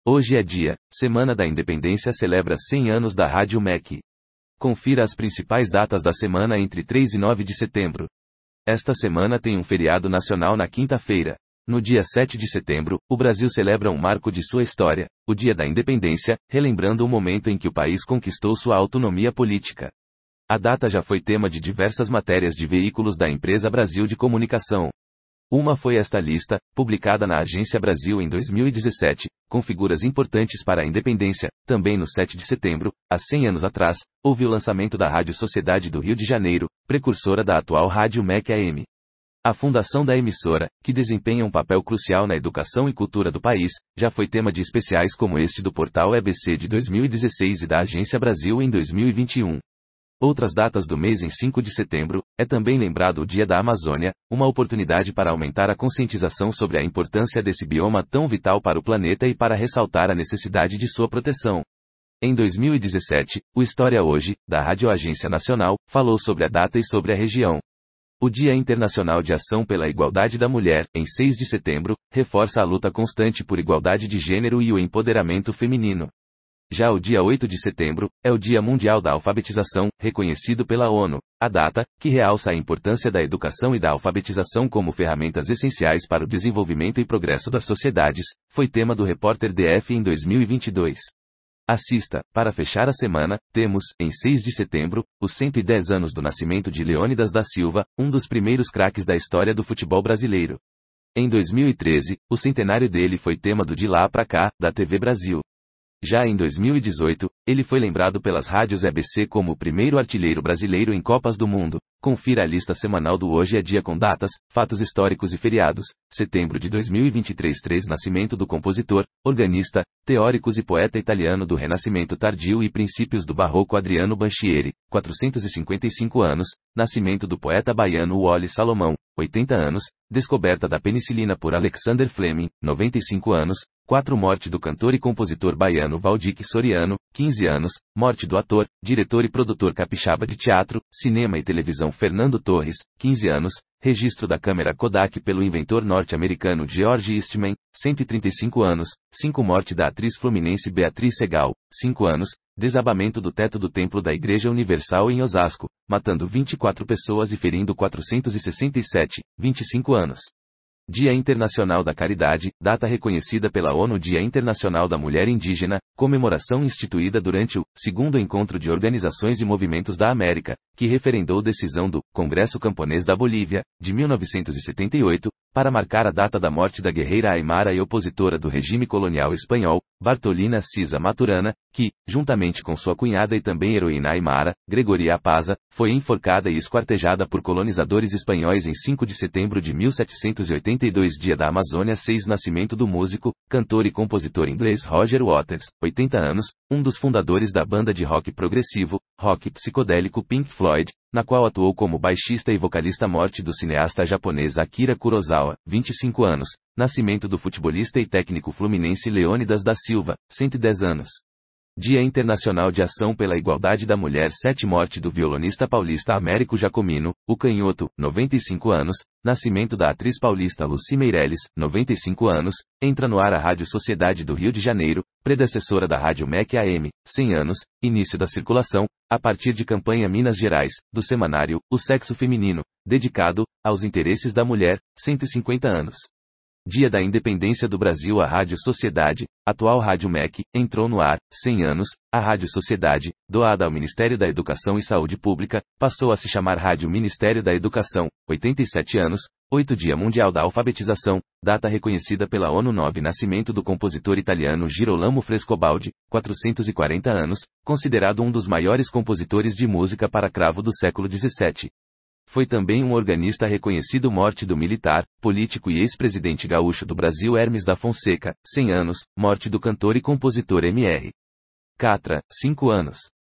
Hoje é dia, Semana da Independência celebra 100 anos da Rádio MEC. Confira as principais datas da semana entre 3 e 9 de setembro. Esta semana tem um feriado nacional na quinta-feira. No dia 7 de setembro, o Brasil celebra um marco de sua história, o Dia da Independência, relembrando o momento em que o país conquistou sua autonomia política. A data já foi tema de diversas matérias de veículos da empresa Brasil de Comunicação. Uma foi esta lista, publicada na Agência Brasil em 2017, com figuras importantes para a independência. Também no 7 de setembro, há 100 anos atrás, houve o lançamento da Rádio Sociedade do Rio de Janeiro, precursora da atual Rádio MEC AM. A fundação da emissora, que desempenha um papel crucial na educação e cultura do país, já foi tema de especiais como este do portal EBC de 2016 e da Agência Brasil em 2021. Outras datas do mês em 5 de setembro, é também lembrado o Dia da Amazônia, uma oportunidade para aumentar a conscientização sobre a importância desse bioma tão vital para o planeta e para ressaltar a necessidade de sua proteção. Em 2017, o História Hoje, da Rádio Agência Nacional, falou sobre a data e sobre a região. O Dia Internacional de Ação pela Igualdade da Mulher, em 6 de setembro, reforça a luta constante por igualdade de gênero e o empoderamento feminino. Já o dia 8 de setembro, é o Dia Mundial da Alfabetização, reconhecido pela ONU. A data, que realça a importância da educação e da alfabetização como ferramentas essenciais para o desenvolvimento e progresso das sociedades, foi tema do Repórter DF em 2022. Assista, para fechar a semana, temos, em 6 de setembro, os 110 anos do nascimento de Leônidas da Silva, um dos primeiros craques da história do futebol brasileiro. Em 2013, o centenário dele foi tema do De Lá Pra Cá, da TV Brasil. Já em 2018, ele foi lembrado pelas rádios EBC como o primeiro artilheiro brasileiro em Copas do Mundo. Confira a lista semanal do Hoje é Dia com datas, fatos históricos e feriados. Setembro de 2023 nascimento do compositor, organista, teóricos e poeta italiano do Renascimento tardio e princípios do Barroco Adriano Banchieri, 455 anos. Nascimento do poeta baiano Wally Salomão, 80 anos. Descoberta da penicilina por Alexander Fleming, 95 anos. Morte do cantor e compositor baiano Valdir Soriano, 15 anos. Morte do ator, diretor e produtor capixaba de teatro, cinema e televisão Fernando Torres, 15 anos. Registro da câmera Kodak pelo inventor norte-americano George Eastman, 135 anos. Morte da atriz fluminense Beatriz Segal, 5 anos. Desabamento do teto do Templo da Igreja Universal em Osasco, matando 24 pessoas e ferindo 467, 25 anos. Dia Internacional da Caridade, data reconhecida pela ONU. Dia Internacional da Mulher Indígena, comemoração instituída durante o segundo encontro de organizações e movimentos da América, que referendou decisão do Congresso Camponês da Bolívia, de 1978, para marcar a data da morte da guerreira aimara e opositora do regime colonial espanhol, Bartolina Cisa Maturana, que, juntamente com sua cunhada e também heroína aimara, Gregoria Apaza, foi enforcada e esquartejada por colonizadores espanhóis em 5 de setembro de 1782. Dia da Amazônia. 6 Nascimento do músico, cantor e compositor inglês Roger Waters, 80 anos, um dos fundadores da banda de rock progressivo, rock psicodélico Pink Floyd, na qual atuou como baixista e vocalista. Morte do cineasta japonês Akira Kurosawa, 25 anos. Nascimento do futebolista e técnico fluminense Leônidas da Silva, 110 anos. Dia Internacional de Ação pela Igualdade da Mulher. 7 Morte do violonista paulista Américo Jacomino, o Canhoto, 95 anos. Nascimento da atriz paulista Lucy Meirelles, 95 anos. Entra no ar a Rádio Sociedade do Rio de Janeiro, predecessora da Rádio MEC AM, 100 anos. Início da circulação, a partir de campanha Minas Gerais, do semanário O Sexo Feminino, dedicado aos interesses da mulher, 150 anos. Dia da Independência do Brasil. A Rádio Sociedade, atual Rádio MEC, entrou no ar, 100 anos. A Rádio Sociedade, doada ao Ministério da Educação e Saúde Pública, passou a se chamar Rádio Ministério da Educação, 87 anos. 8 Dia Mundial da Alfabetização, data reconhecida pela ONU. 9 Nascimento do compositor italiano Girolamo Frescobaldi, 440 anos, considerado um dos maiores compositores de música para cravo do século XVII. Foi também um organista reconhecido. Morte do militar, político e ex-presidente gaúcho do Brasil Hermes da Fonseca, 100 anos. Morte do cantor e compositor Mr. Catra, 5 anos.